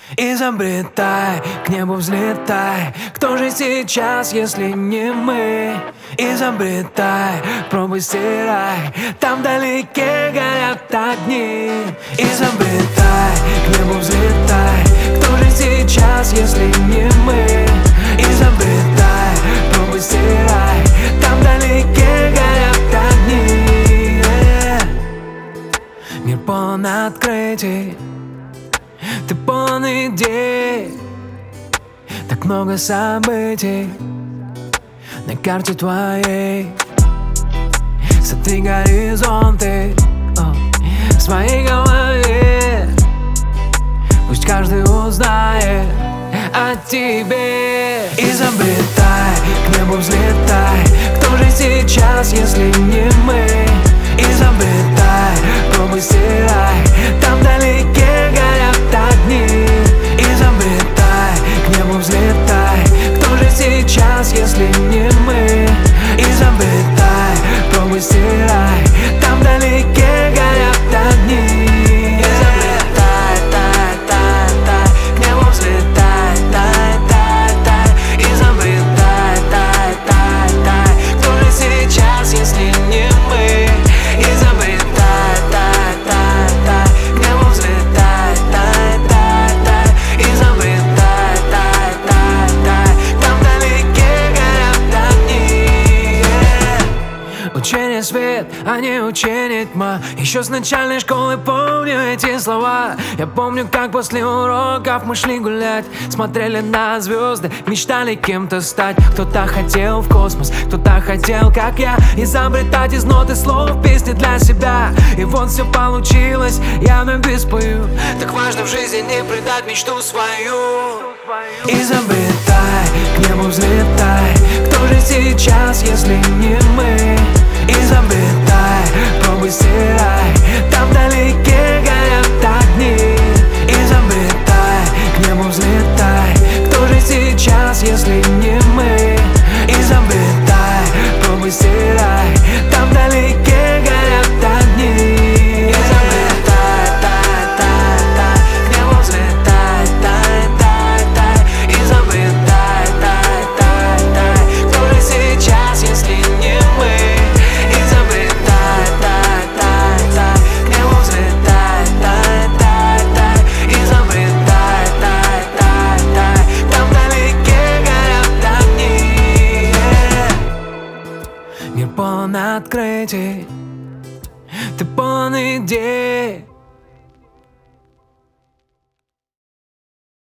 Изобретай, к небу взлетай. Кто же сейчас, если не мы? Изобретай, пробуй стирай. Там вдалеке горят огни. Изобретай, к небу взлетай. Кто же сейчас, если не мы? Изобретай, пробуй стирай. Там вдалеке горят огни. Мир полон открытий, ты полон идей, так много событий на карте твоей. Сотри горизонты в своей голове. Пусть каждый узнает о тебе. Изобретай, к небу взлетай. Кто же сейчас, если не мы? Изобретай, пробуй стирай. Там вдалеке горят огни. Изобретай, к небу взлетай. Кто же сейчас, если не мы? Изобретай, пробуй стирай. Там вдалеке горят огни. Изобретай, тай, тай, тай. К небу взлетай, тай, тай, тай. Изобретай, тай, тай, тай. Кто же сейчас, если не мы? Изобретай, тай, тай, тай. К небу взлетай, тай, тай, тай. Изобретай, тай, тай, тай. Там вдалеке горят огни. Учение свет, а не учение тьма. Еще с начальной школы помню эти слова. Я помню, как после уроков мы шли гулять, смотрели на звезды, мечтали кем-то стать. Кто-то хотел в космос, кто-то хотел, как я, изобретать из нот и слов песни для себя. И вот все получилось, я вновь беспою. Так важно в жизни не предать мечту свою. Изобретай, к небу взлетай. Кто же сейчас, если не мы? Изобретай, пробуй стирай. Там вдалеке горят огни. Изобретай, к небу взлетай. Кто же сейчас, если не мы? Изобретай, пробуй стирай. Там вдалеке горят огни. Изобретай, тай, тай, тай. К небу взлетай, тай, тай, тай. Изобретай, тай, тай, тай. Кто же сейчас, если не мы? Изобретай, тай, тай, тай. К небу взлетай, тай, тай, тай. Изобретай, тай, тай, тай. Там вдалеке горят огни. Мир полон открытий,